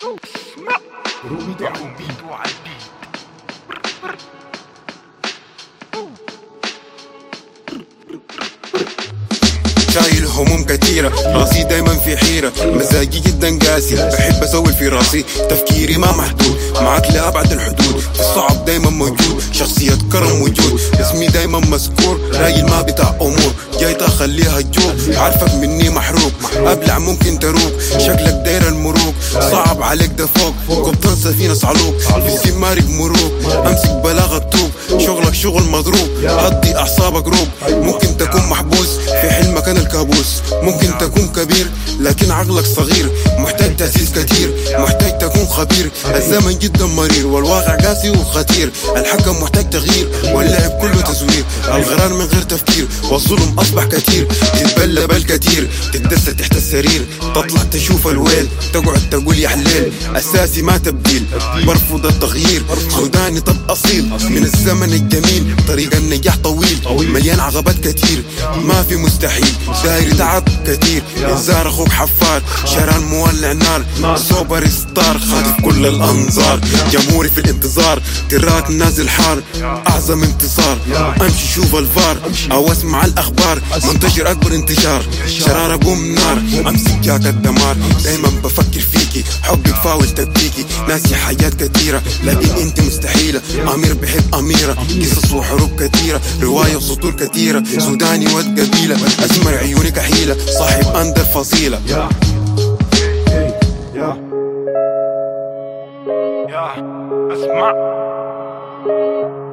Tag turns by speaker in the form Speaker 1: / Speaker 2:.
Speaker 1: روميدو على البيت.
Speaker 2: شايل هموم كتيرة، راسي دايما في حيرة، مزاجي جدا قاسي، بحب اسوي في راسي، تفكيري ما محدود، معاك لأبعد الحدود، في الصعب دايما موجود، شخصية كرم وجود، اسمي دايما مذكور، راجل ما بتاع امور، جاي اخليها تجوب، عارفك مني محروق، ابلع ممكن تروق، شكلك داير المروق، صعب عليك ده فوق، قبطان سفينة صعلوك، في السمارق مروق، امسك بلاغة توب، شغلك شغل مضروب، هدي اعصابك روب، ممكن تكون محبوس في حلمك انا الكابوس، ممكن تكون كبير لكن عقلك صغير، محتاج تأسيس كتير، محتاج تكون خبير، الزمن جدا مرير والواقع قاسي وخطير، الحكم محتاج تغيير واللعب كله تزوير، الغرار من غير تفكير والظلم اصبح كتير، تتبلى بالكتير، تتدس تحت السرير، تطلع تشوف الويل، تقعد تقول يا حليل، اساسي ما تبديل، برفض التغيير، سوداني طب اصيل، من الزمن الجميل، طريق النجاح طويل، مليان عقبات كتير، ما في مستحيل، داير تعب كتير، انذار اخوك حفار، شران مولع نار، سوبر ستار، خاطف كل الانظار، جمهوري في الانتظار، تراك نازل حار، اعظم انتصار، امشي شوف الفار او اسمع الاخبار، منتشر اكبر انتشار، شرارة بوم نار، امسك جاك الدمار، دايما بفكر فيكي، حبك فاول تبكيكي، ناسي حاجات كتيرة لكن انت مستحيلة، امير بحب اميرة، قصص وحروب كتيرة، رواية وسطور كتيرة، سوداني ود قبيلة، اسمر عيوني كحيلة، صاحب اندر فصيلة.
Speaker 1: اسمع